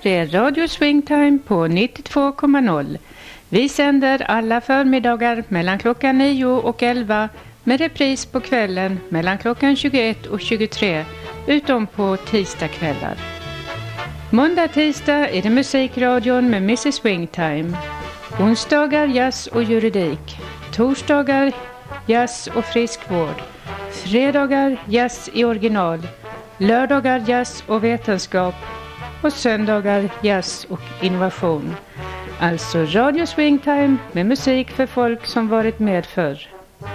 här är Radio Swingtime på 92,0. Vi sänder alla förmiddagar mellan klockan 9 och 11 med repris på kvällen mellan klockan 21 och 23 utom på tisdagskvällar. Måndag-tisdag är det musikradion med Mrs. Swingtime. Onsdagar jazz och juridik. Torsdagar jazz och friskvård. Fredagar jazz i original. Lördagar jazz och vetenskap. Och söndagar jazz och innovation. Alltså Radio Swingtime med musik för folk som varit med förr.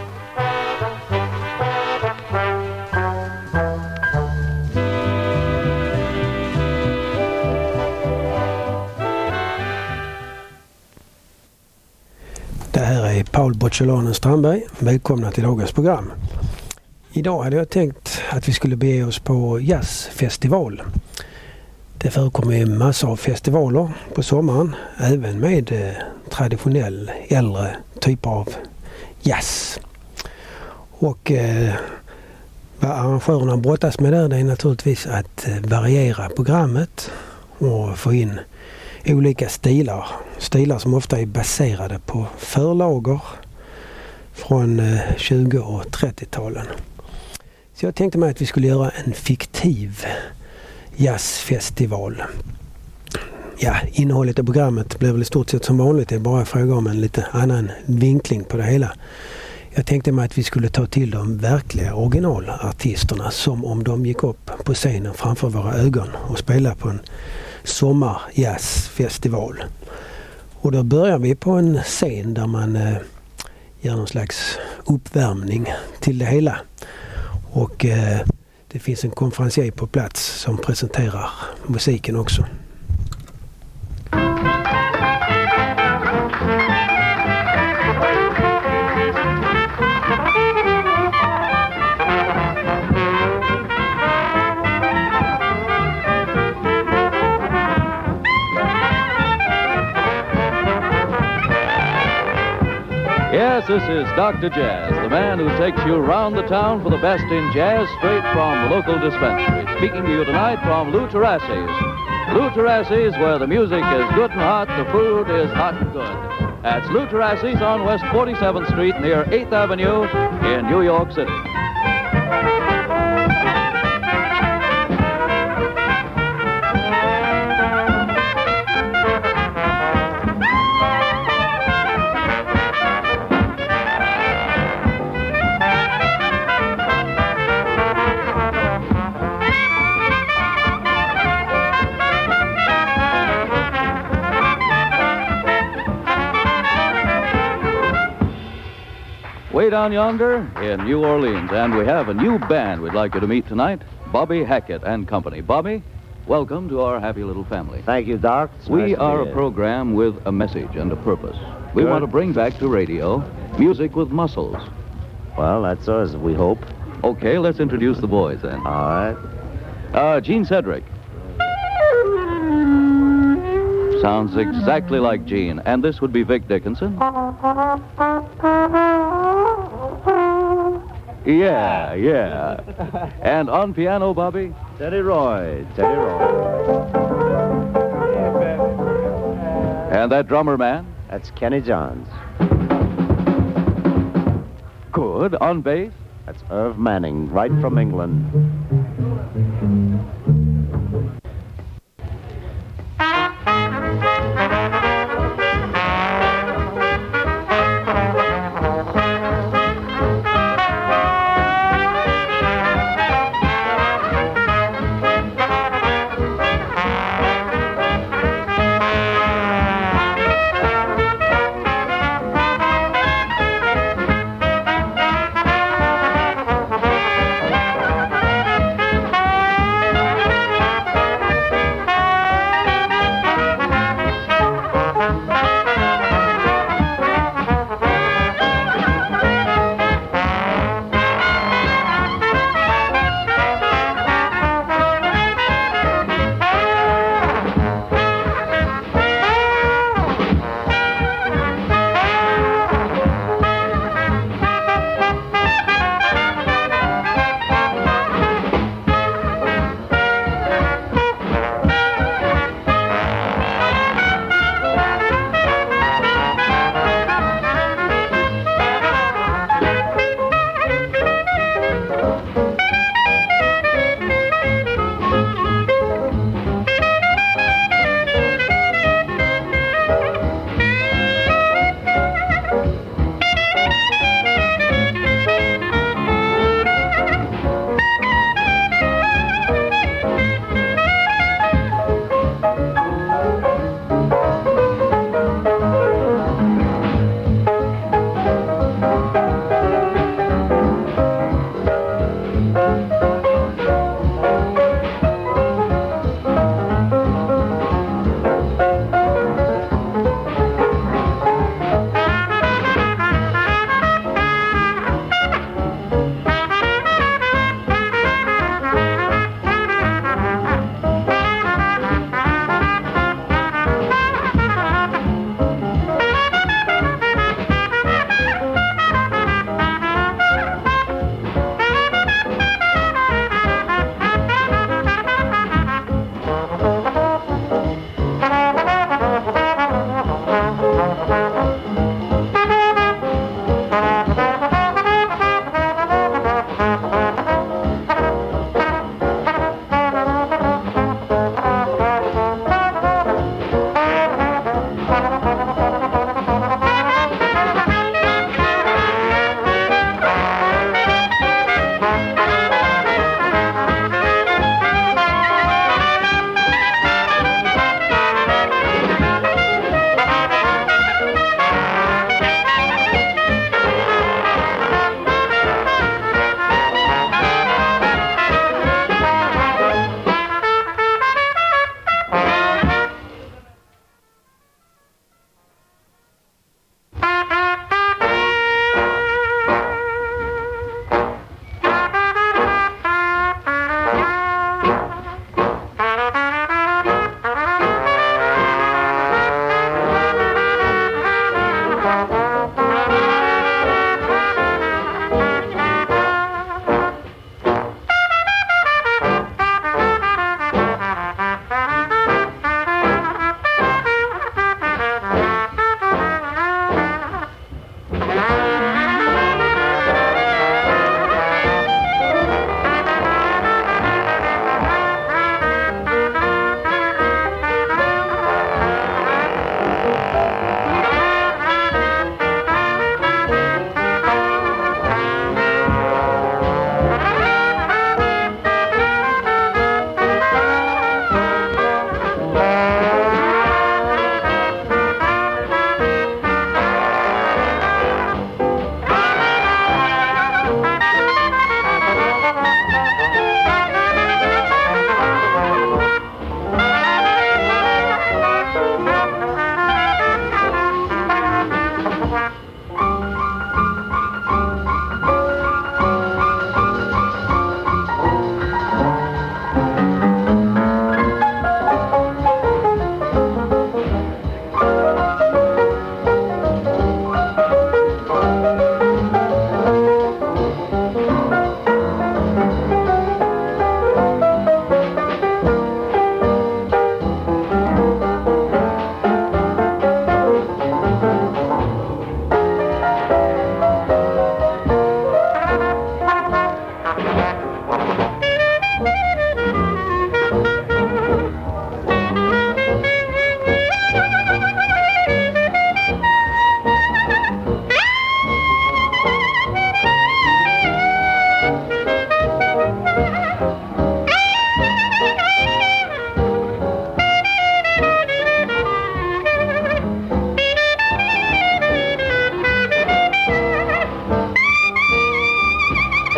Det här är Paul Bocciolanen Strandberg. Välkomna till dagens program. Idag hade jag tänkt att vi skulle bege oss på jazzfestival. Det förekommer en massa av festivaler på sommaren, även med traditionell äldre typer av jazz. Och vad arrangörerna brottas med där, det är naturligtvis att variera programmet och få in olika stilar. Stilar som ofta är baserade på förlager från 20- och 30-talen. Så jag tänkte mig att vi skulle göra en fiktiv jazzfestival. Ja, innehållet i programmet blev väl i stort sett som vanligt. Det är bara fråga om en lite annan vinkling på det hela. Jag tänkte mig att vi skulle ta till de verkliga originalartisterna som om de gick upp på scenen framför våra ögon och spelade på en sommarjazzfestival. Och då börjar vi på en scen där man gör någon slags uppvärmning till det hela. Och det finns en konferencier på plats som presenterar musiken också. Yes, this is Dr. Jazz, the man who takes you around the town for the best in jazz straight from the local dispensary. Speaking to you tonight from Lou Terrassi's. Lou Terrassi's, where the music is good and hot, the food is hot and good. That's Lou Terrassi's on West 47th Street near 8th Avenue in New York City. Way down yonder in New Orleans, and we have a new band we'd like you to meet tonight, Bobby Hackett and Company. Bobby, welcome to our happy little family. Thank you, Doc. We are a program with a message and a purpose. We want to bring back to radio music with muscles. Well, that's us, we hope. Okay, let's introduce the boys then. All right. Gene Cedric. Sounds exactly like Gene. And this would be Vic Dickinson. Yeah. And on piano, Bobby? Teddy Roy. And that drummer man? That's Kenny Johns. Good. On bass? That's Irv Manning, right from England.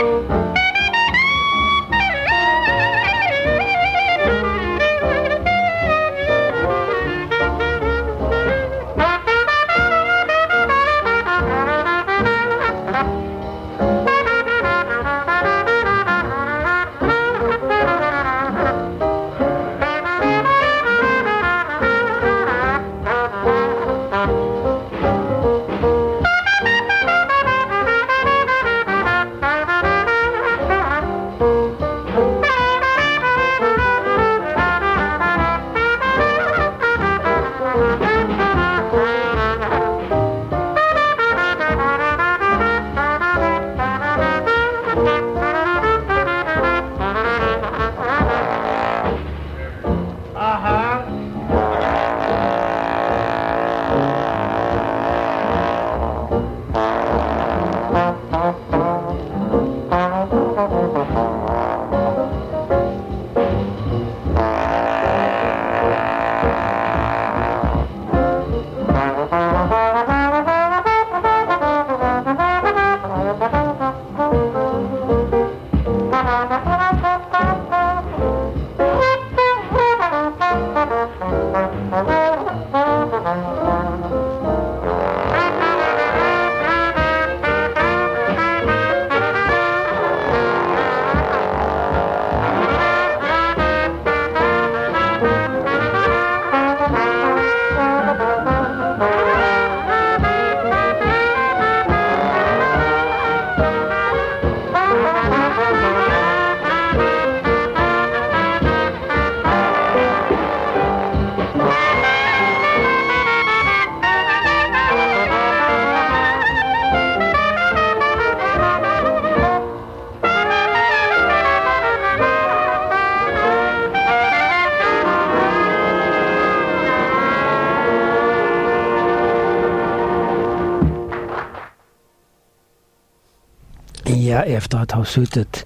Ja, efter att ha suttit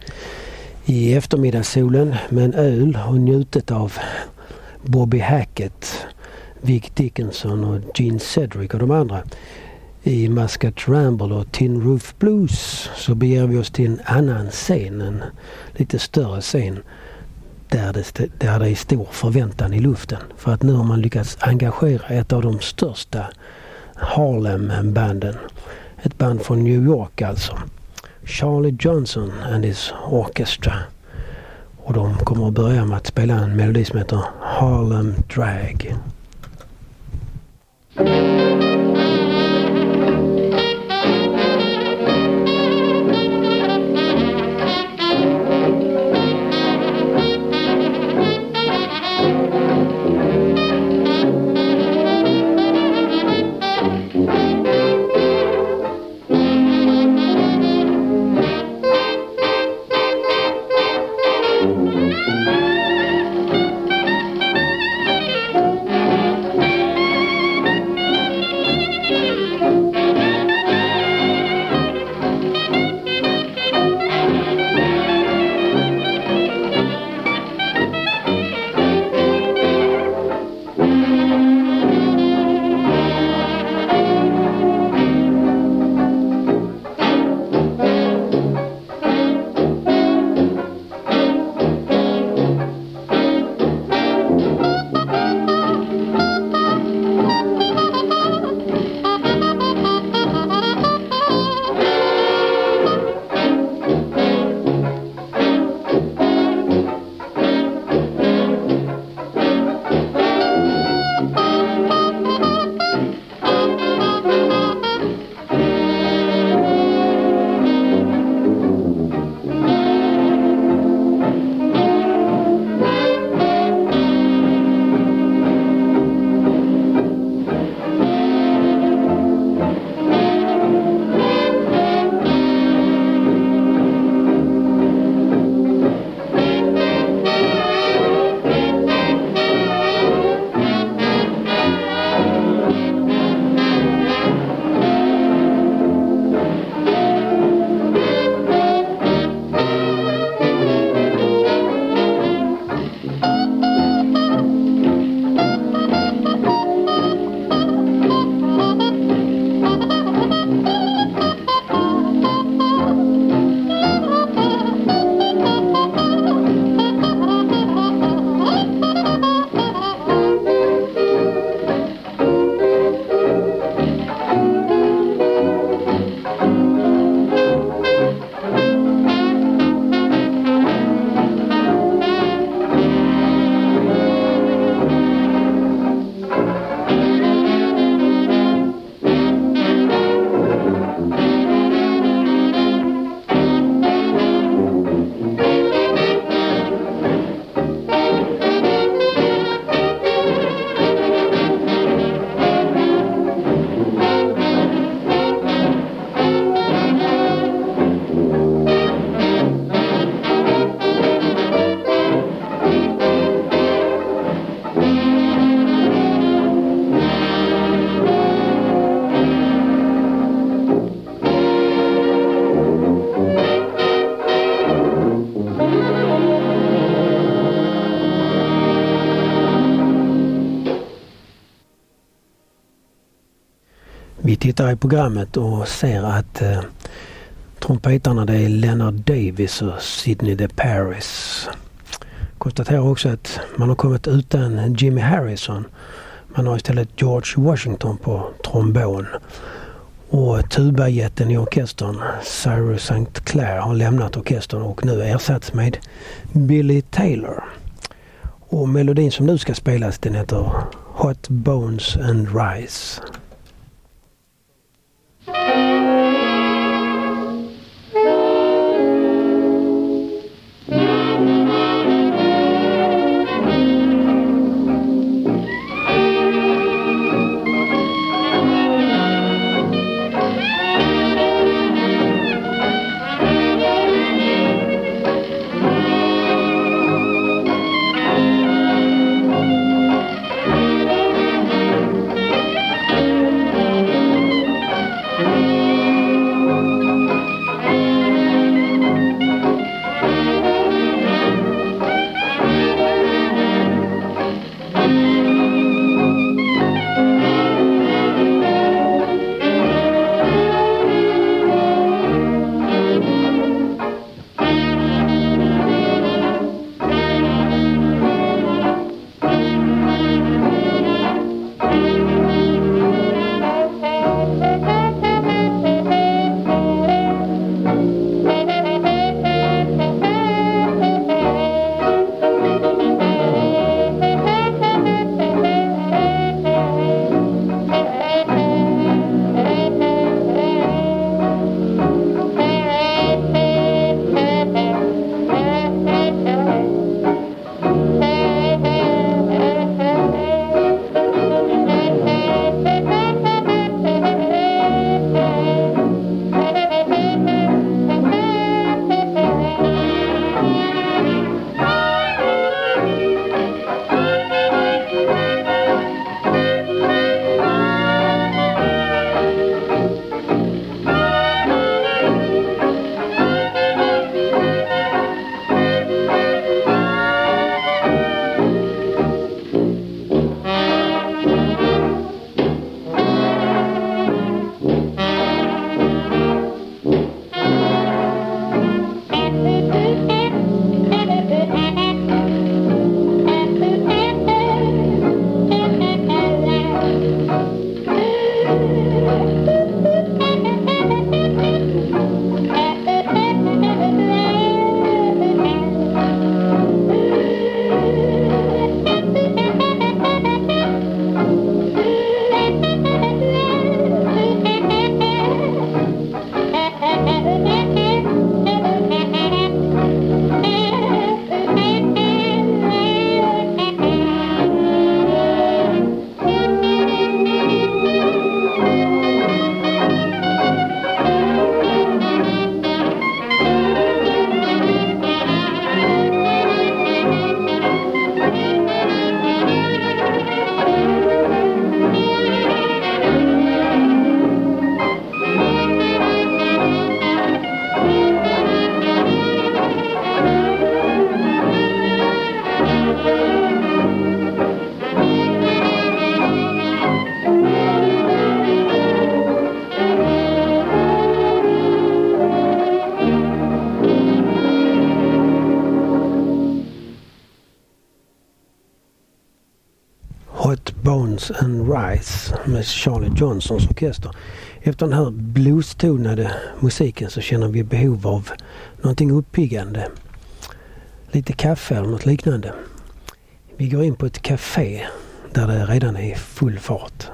i eftermiddagssolen med en öl och njutit av Bobby Hackett, Vic Dickinson och Gene Cedric och de andra i Muscat Ramble och Tin Roof Blues, så beger vi oss till en annan scen, en lite större scen där det är stor förväntan i luften. För att nu har man lyckats engagera ett av de största Harlem-banden. Ett band från New York alltså. Charlie Johnson and his Orchestra. Och de kommer att börja med att spela en melodi som heter Harlem Drag. tittar i programmet och ser att trumpetarna det är Leonard Davis och Sidney DeParis. Konstaterar också att man har kommit utan Jimmy Harrison. Man har istället George Washington på trombon. Och tubajätten i orkestern, Cyrus St. Clair, har lämnat orkestern och nu ersatts med Billy Taylor. Och melodin som nu ska spelas den heter Hot Bones and Rice. Bones and Rice med Charlie Johnsons orkester. Efter den här bluestonade musiken så känner vi behov av någonting uppiggande. Lite kaffe eller något liknande. Vi går in på ett café där det redan är full fart.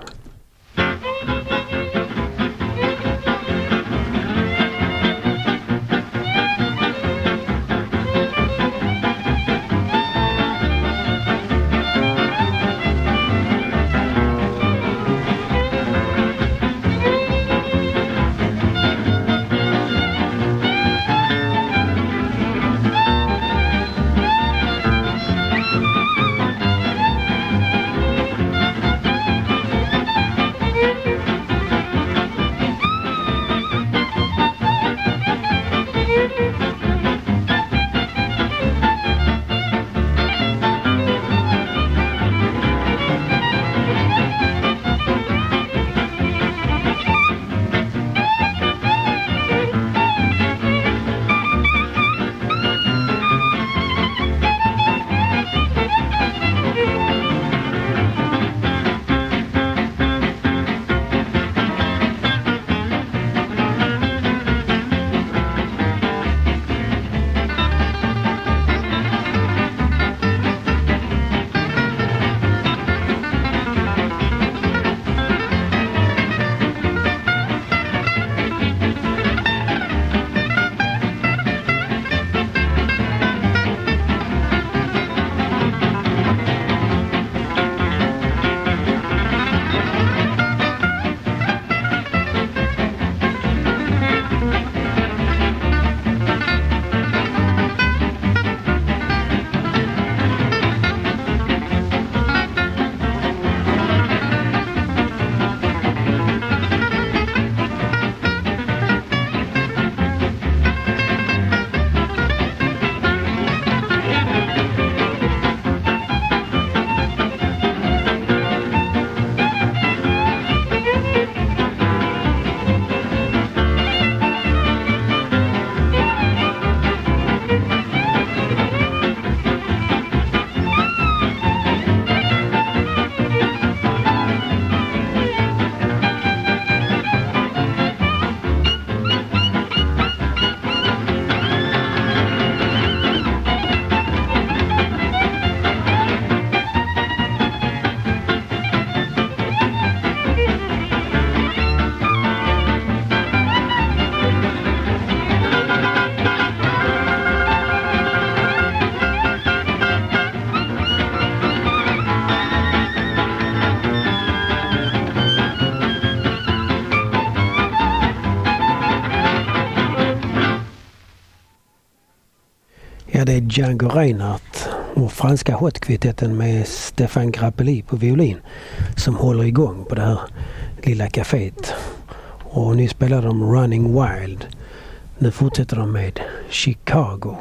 Ja, det är Django Reinhardt och franska Hot-kvintetten med Stefan Grappelli på violin som håller igång på det här lilla caféet. Och nu spelar de Running Wild. Nu fortsätter de med Chicago.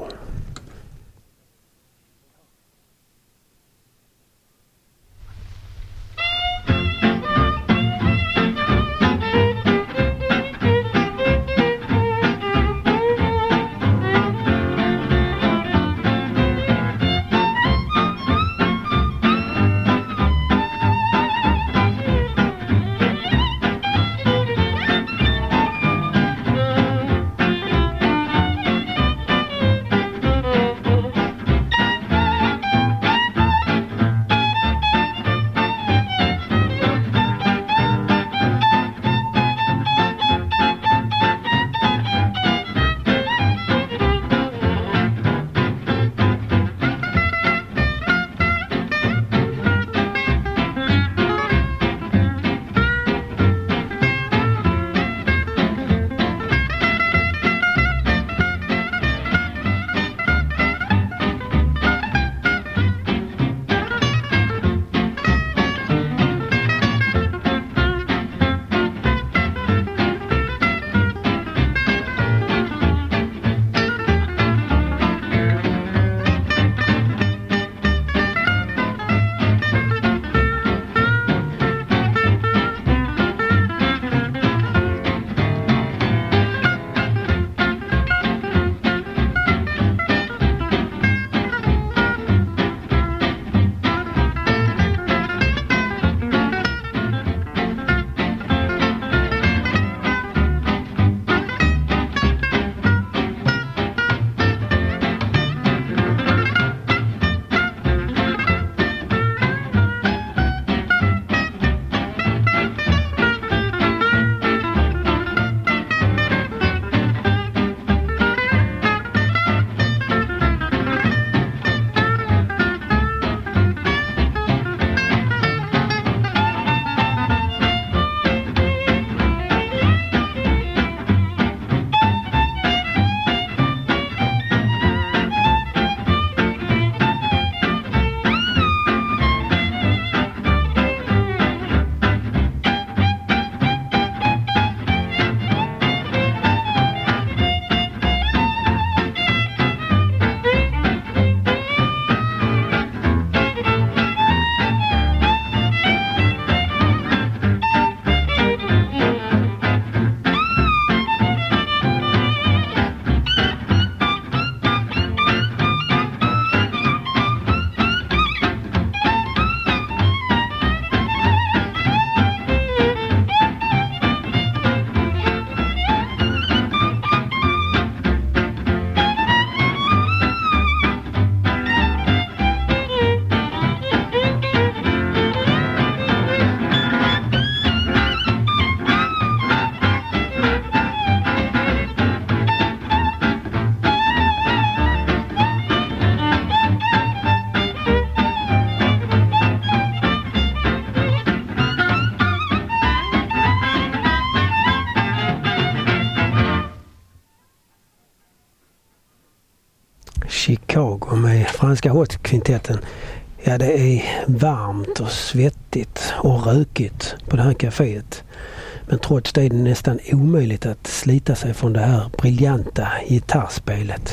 Chicago med franska Hot-kvintetten. Ja, det är varmt och svettigt och rökigt på det här caféet. Men trots det är det nästan omöjligt att slita sig från det här briljanta gitarrspelet.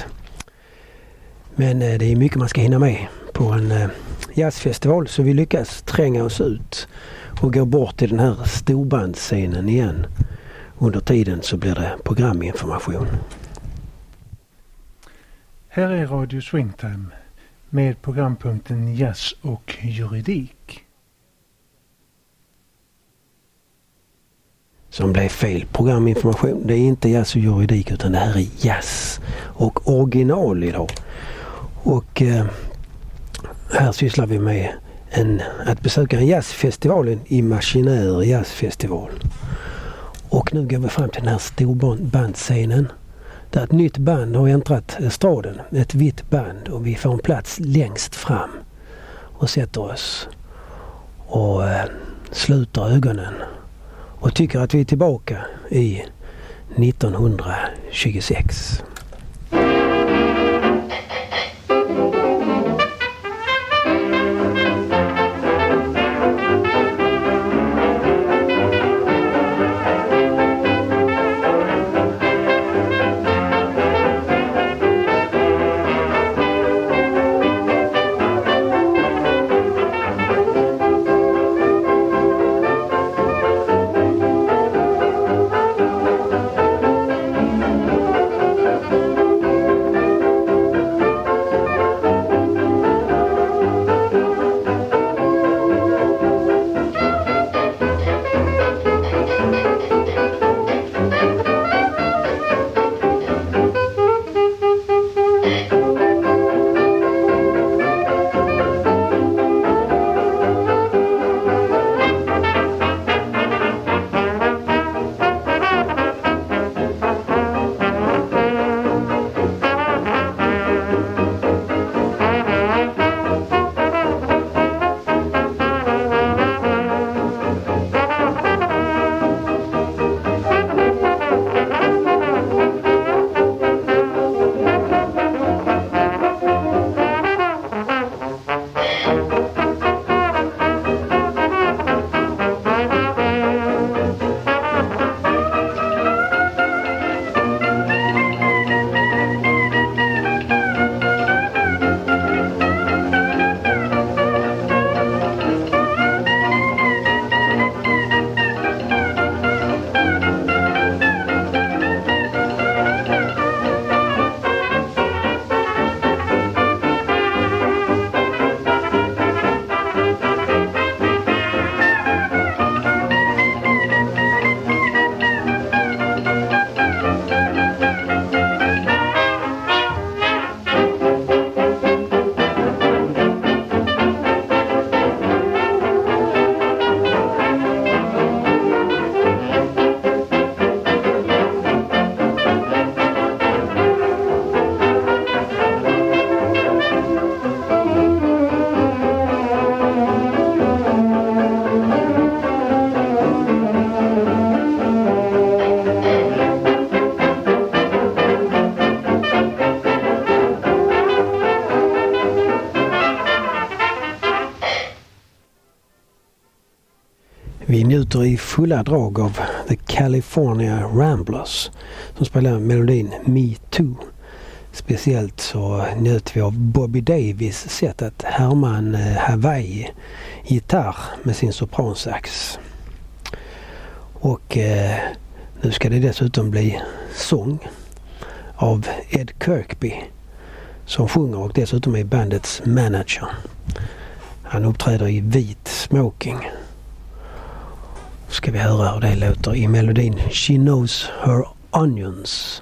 Men det är mycket man ska hinna med på en jazzfestival, så vi lyckas tränga oss ut och gå bort till den här storbandsscenen igen. Under tiden så blir det programinformation. Här är Radio Swingtime med programpunkten Jazz och juridik. Som blev fel. Programinformation, det är inte jazz och juridik utan det här är jazz och original idag. Och här sysslar vi med att besöka en jazzfestival, en imaginär jazzfestival. Och nu går vi fram till den här storbandsscenen där ett nytt band har äntrat estraden, ett vitt band, och vi får en plats längst fram och sätter oss och sluter ögonen och tycker att vi är tillbaka i 1926. Vi njuter i fulla drag av The California Ramblers som spelar melodin Me Too. Speciellt så njöt vi av Bobby Davis sätt att härma en Hawaii-gitarr med sin sopransax. Och nu ska det dessutom bli sång av Ed Kirkby som sjunger och dessutom är bandets manager. Han uppträder i vit smoking. Ska vi höra hur det låter i melodin She Knows Her Onions.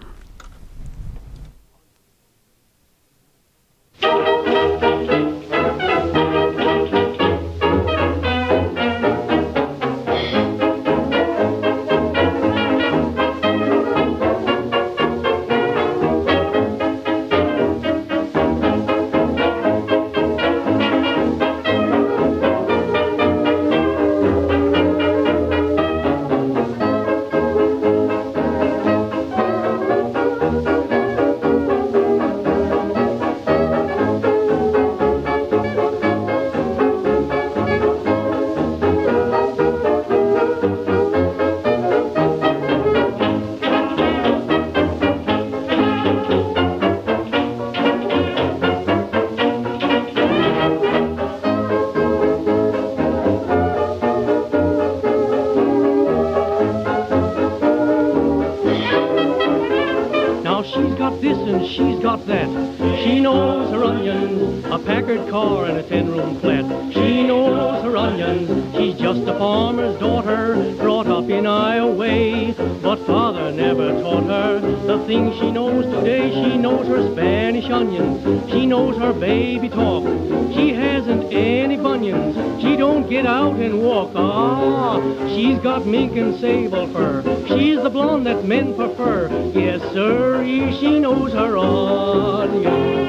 She knows today, she knows her Spanish onions. She knows her baby talk. She hasn't any bunions. She don't get out and walk. Ah, she's got mink and sable fur. She's the blonde that men prefer. Yes, sir, she knows her onions.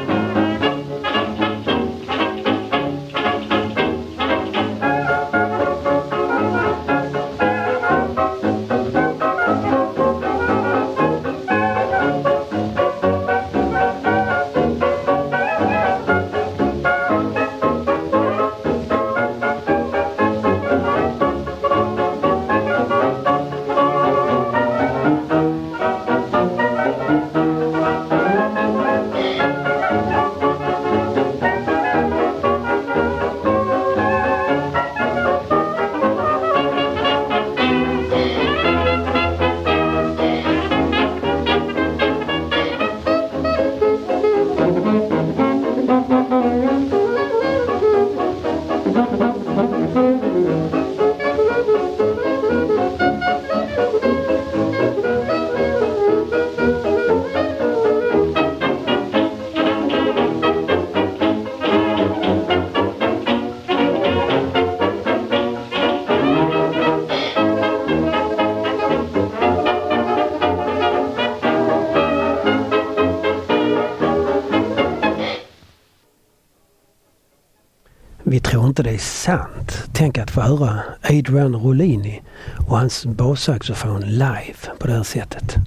Vi tror inte det är sant. Tänk att få höra Adrian Rollini och hans bassaxofon live på det här sättet.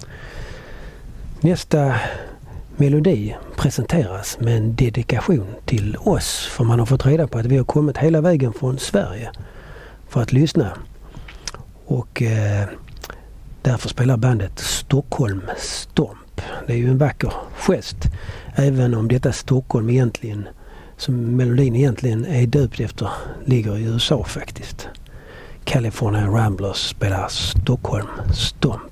Nästa melodi presenteras med en dedikation till oss, för man har fått reda på att vi har kommit hela vägen från Sverige för att lyssna. Och därför spelar bandet Stockholm Stomp. Det är ju en vacker gest, även om detta Stockholm egentligen, som melodin egentligen är döpt efter, ligger i USA faktiskt. California Ramblers spelar Stockholm Stomp.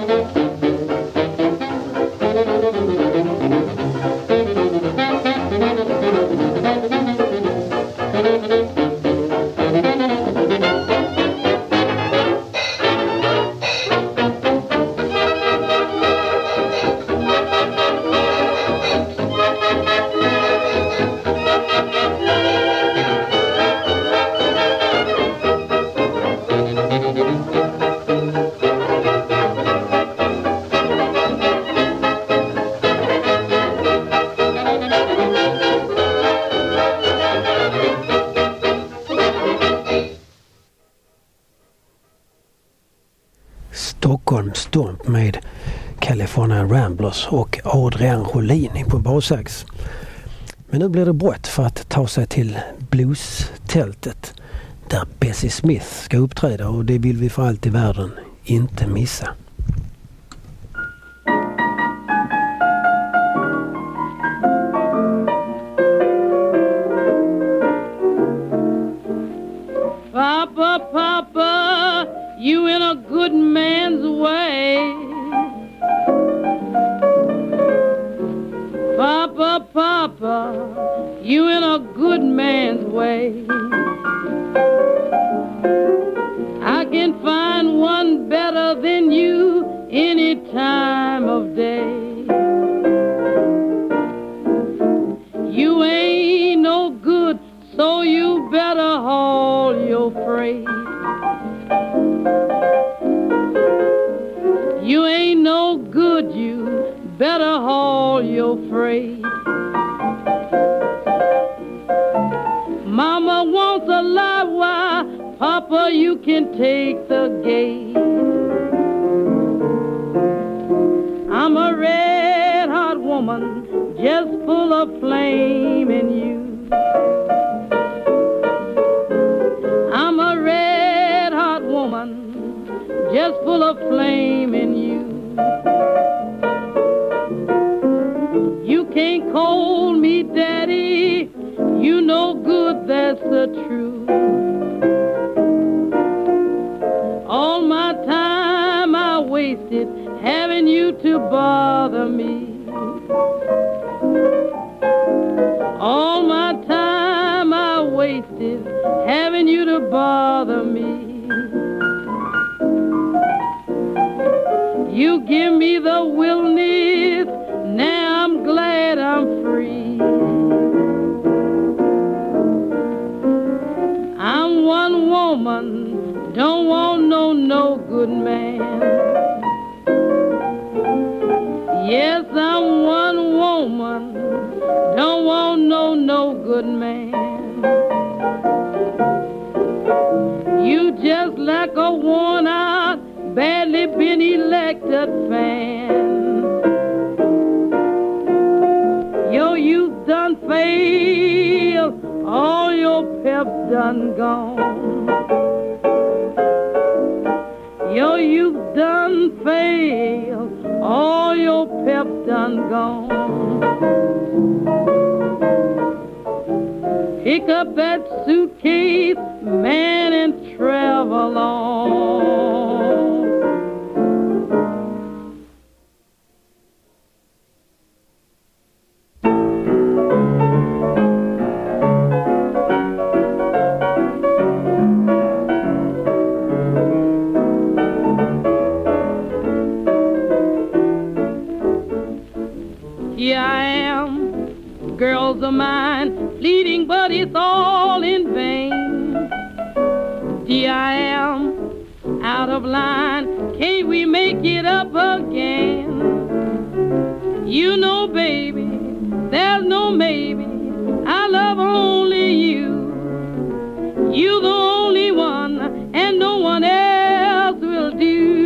Stockholm Stomp med California Ramblers och Adrian Rolini på bassax. Men nu blir det brått för att ta sig till blues-tältet där Bessie Smith ska uppträda, och det vill vi för allt i världen inte missa. Papa, Papa, you in a good man's way. Papa, Papa, you in a good man's way. I can find one better than you any time of day. You ain't no good, so you better haul your freight. You ain't no good, you better haul your freight. Mama wants a live wire, Papa, you can take the gate. I'm a red-hot woman, just full of flame in you. I'm a red-hot woman, just full of flame in you. You can't call me daddy, you no good, that's the truth. All my time I wasted having you to bother me. All my time I wasted having you to bother me. You give me the wilderness, now I'm glad I'm free. I'm one woman, don't want no good man. Yes, I'm one woman, don't want no good man. You just like a worn out, badly been elected fan. Your youth done failed, all your pep done gone. Your youth done failed, all your pep done gone. Pick up that suitcase, man, and travel on. Here I am, girls of mine, pleading, but it's all in vain. Here I am, out of line, can't we make it up again? You know, baby, there's no maybe, I love only you. You're the only one, and no one else will do.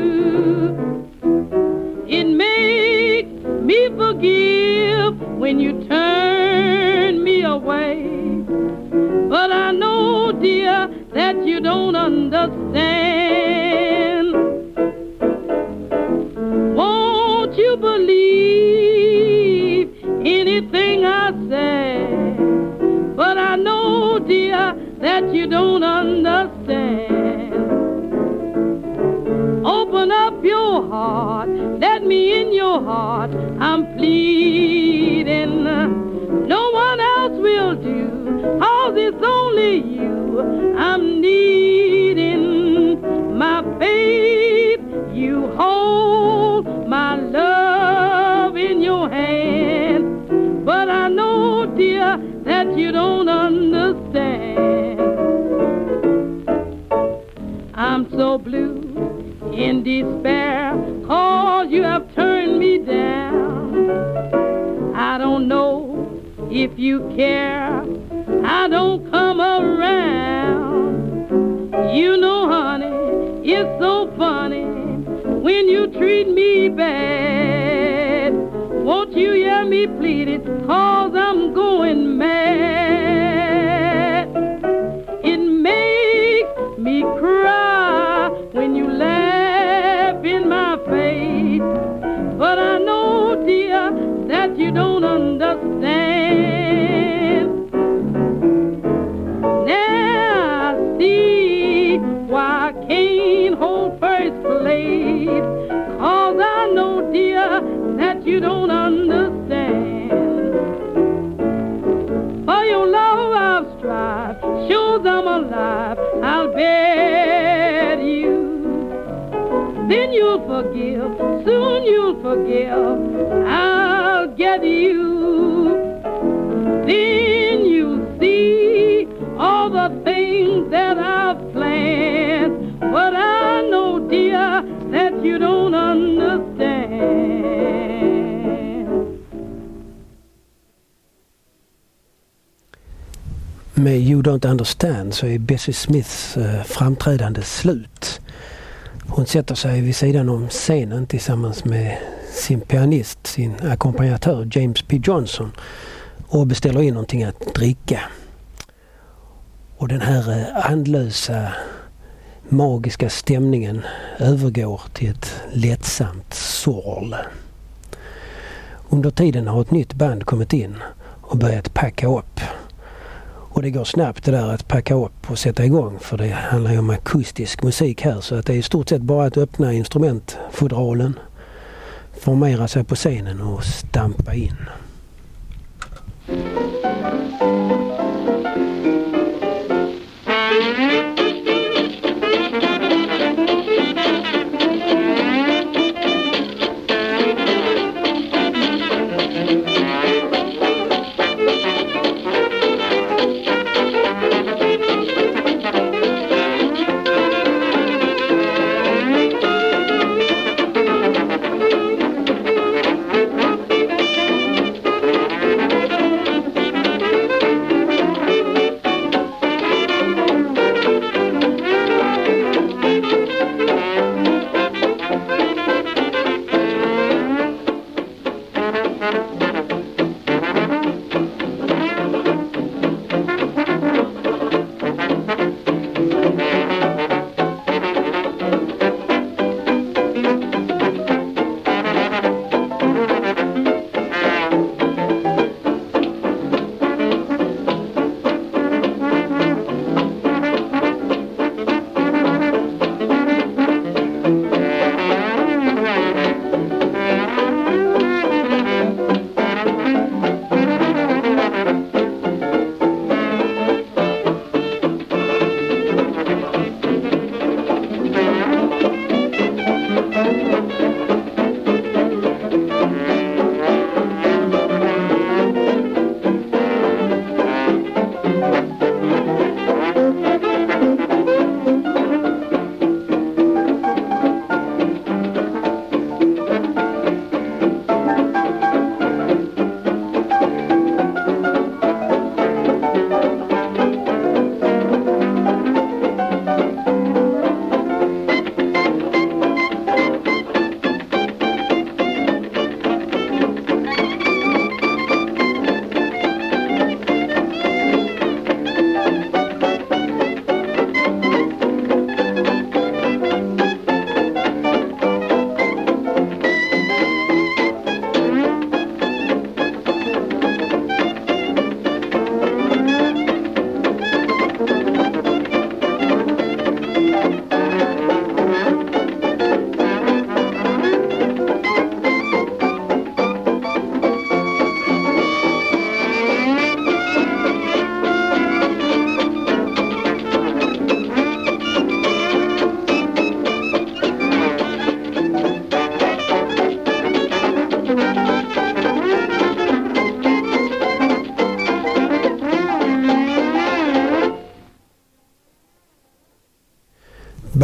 It makes me forgive when you turn me away, but I know, dear, that you don't understand. Won't you believe anything I say? But I know, dear, that you don't understand. Open up your heart heart, let me in your heart, I'm pleading. No one else will do, 'cause it's only you I'm needing. My faith, you hold my love in your hand. But I know, dear, that you don't understand. I'm so blue in despair, 'cause you have turned me down. I don't know if you care, I don't come around. You know, honey, it's so funny when you treat me bad. Won't you hear me plead it, 'cause I'm going mad. It makes me cry when you laugh in my face. But I know, dear, that you don't understand. Now I see why I can't hold first place, 'cause I know, dear, that you don't understand. For your love I've strived, shows I'm alive, I'll bet you. Then you'll forgive, soon you'll forgive, I'll get you. Then you'll see all the things that I've planned. But I know, dear, that you don't understand. Med You Don't Understand så är Bessie Smiths framträdande slut. Hon sätter sig vid sidan om scenen tillsammans med sin pianist, sin ackompanjatör James P. Johnson, och beställer in någonting att dricka. Och den här andlösa, magiska stämningen övergår till ett lättsamt sorl. Under tiden har ett nytt band kommit in och börjat packa upp. Och det går snabbt det där att packa upp och sätta igång, för det handlar ju om akustisk musik här, så att det är i stort sett bara att öppna instrumentfodralen, formera sig på scenen och stampa in.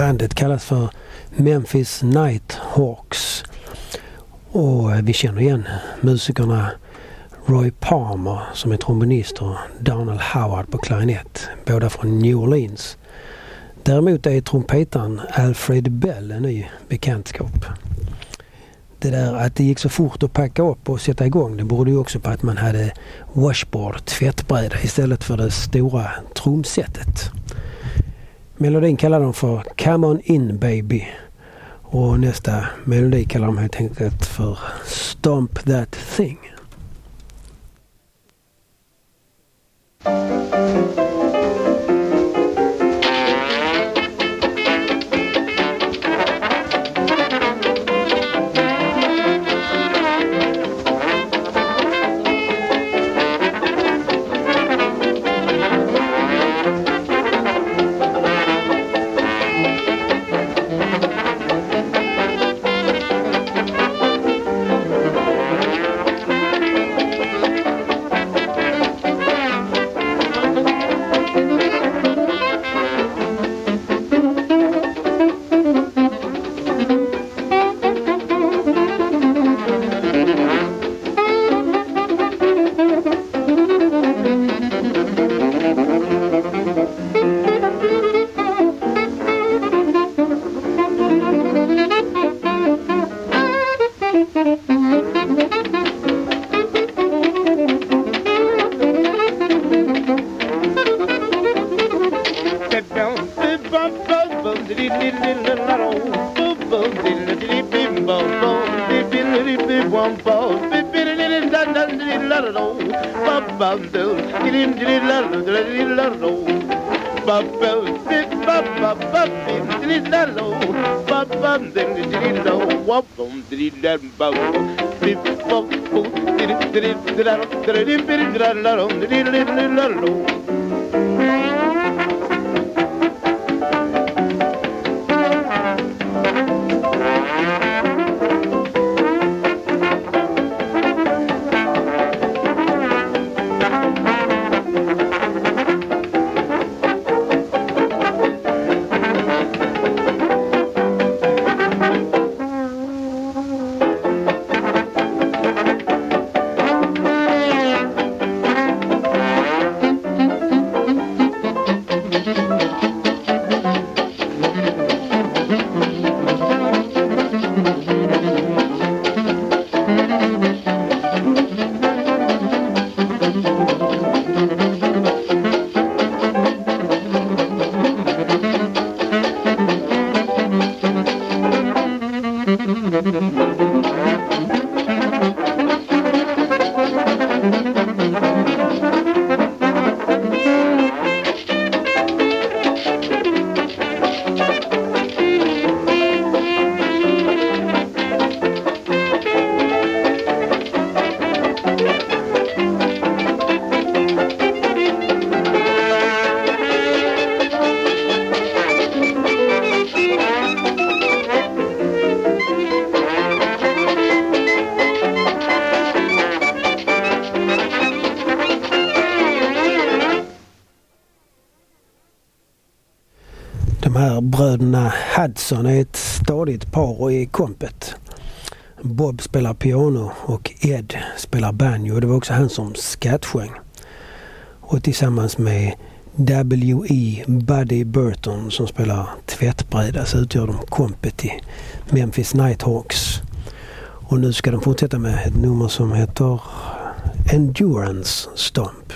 Bandet kallas för Memphis Nighthawks. Och vi känner igen musikerna Roy Palmer som är trombonist och Donald Howard på klarinett, båda från New Orleans. Däremot är trumpetaren Alfred Bell en ny bekantskap. Det där att det gick så fort att packa upp och sätta igång, det berodde ju också på att man hade washboard, tvättbräda, istället för det stora trumsetet. Melodin kallar de för Come On In Baby. Och nästa melodi kallar de helt enkelt för Stomp That Thing. De här bröderna Hudson är ett stadigt par i kompet. Bob spelar piano och Ed spelar banjo, och det var också han som skattsjöng. Och tillsammans med W.E. Buddy Burton som spelar tvättbräda så utgör de kompet i Memphis Nighthawks. Och nu ska de fortsätta med ett nummer som heter Endurance Stomp.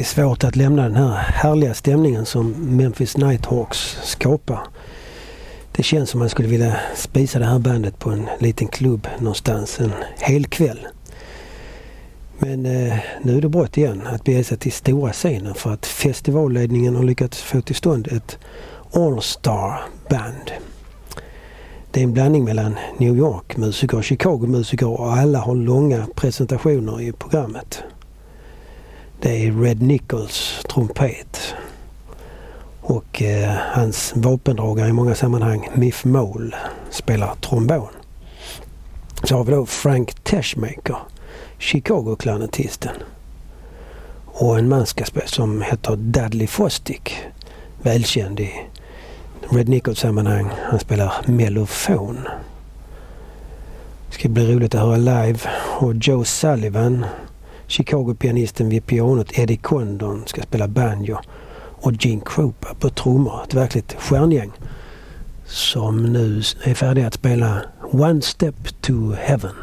är svårt att lämna den här härliga stämningen som Memphis Nighthawks skapar. Det känns som man skulle vilja spisa det här bandet på en liten klubb någonstans en hel kväll. Men nu är det brått igen att bege sig till stora scenen för att festivalledningen har lyckats få till stånd ett All-Star-band. Det är en blandning mellan New York-musiker och Chicago-musiker och alla har långa presentationer i programmet. Det är Red Nichols trumpet och hans vapendragare i många sammanhang Miff Mole spelar trombon. Så har vi då Frank Teschmaker, Chicago-klarnettisten, och en manskaspel som heter Dudley Fostick, välkänd i Red Nichols sammanhang. Han spelar mellofon. Det ska bli roligt att höra live. Och Joe Sullivan, Chicago-pianisten vid pianot, Eddie Condon ska spela banjo och Gene Krupa på trummor. Ett verkligt stjärngäng som nu är färdiga att spela One Step to Heaven.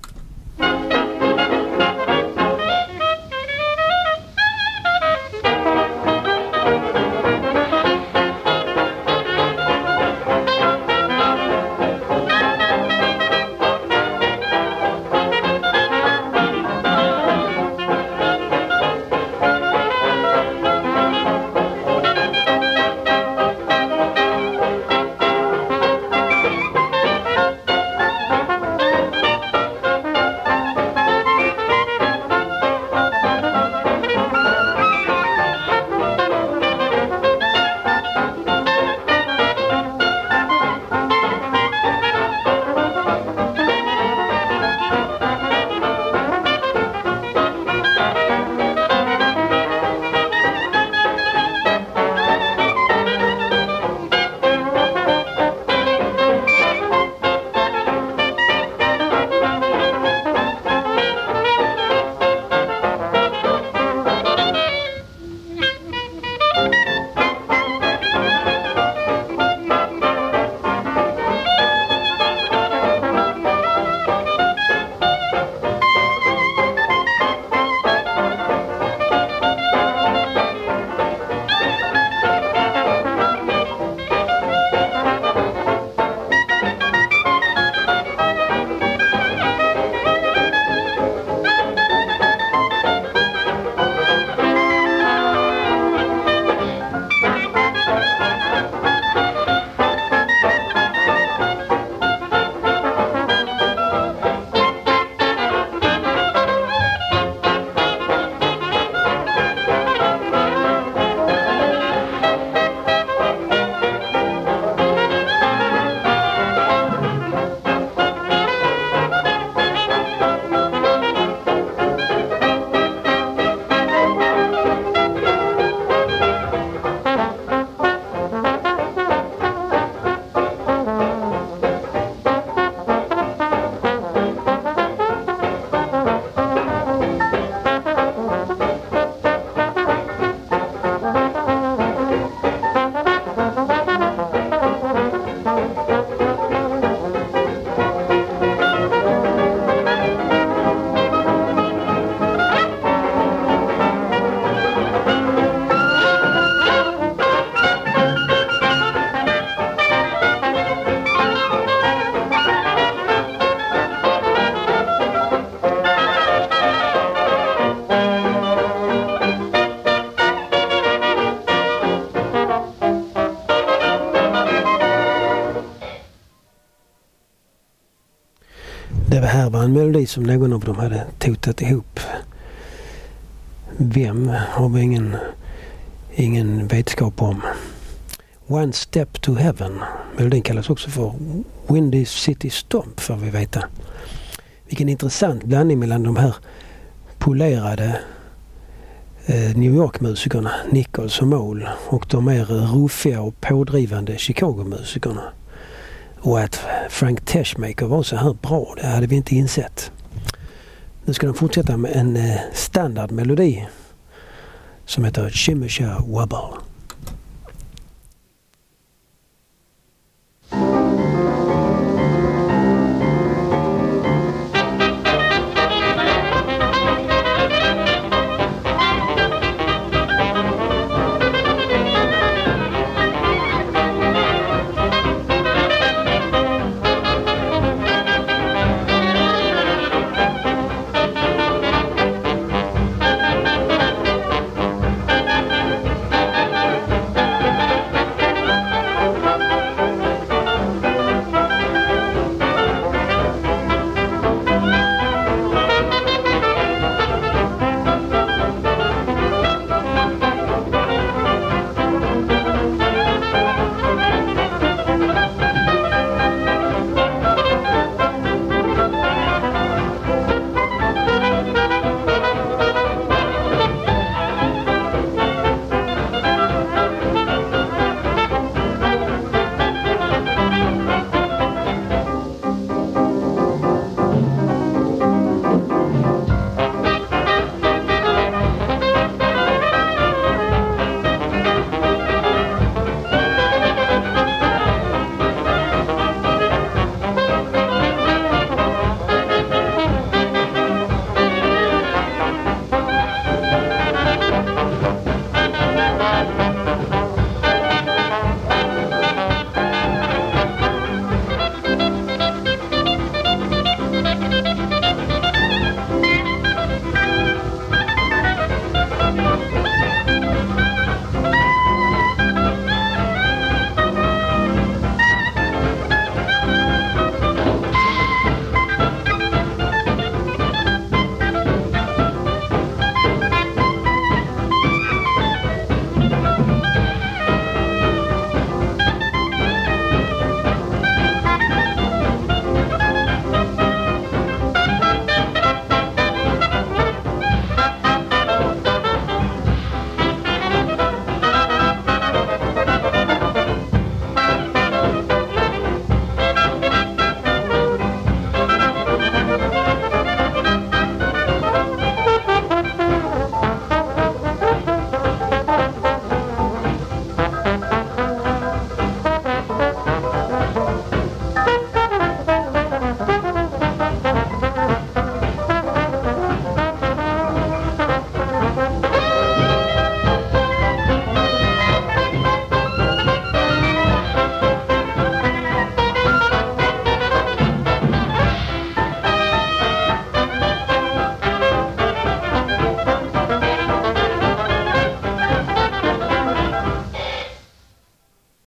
Det här var en melodi som någon av dem hade totat ihop. Vem har vi ingen vetskap om. One Step to Heaven. Melodin kallas också för Windy City Stomp, får vi veta. Vilken intressant blandning mellan de här polerade New York-musikerna, Nichols och Mole, och de mer ruffiga och pådrivande Chicago-musikerna. Och att Frank Teschmaker var så här bra, det hade vi inte insett. Nu ska de fortsätta med en standardmelodi som heter Shimmisha Wobble.